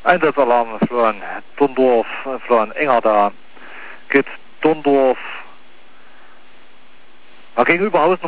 Einsatzalarm von Dundorf, von Engerda. Geht Dundorf gegenüber Haus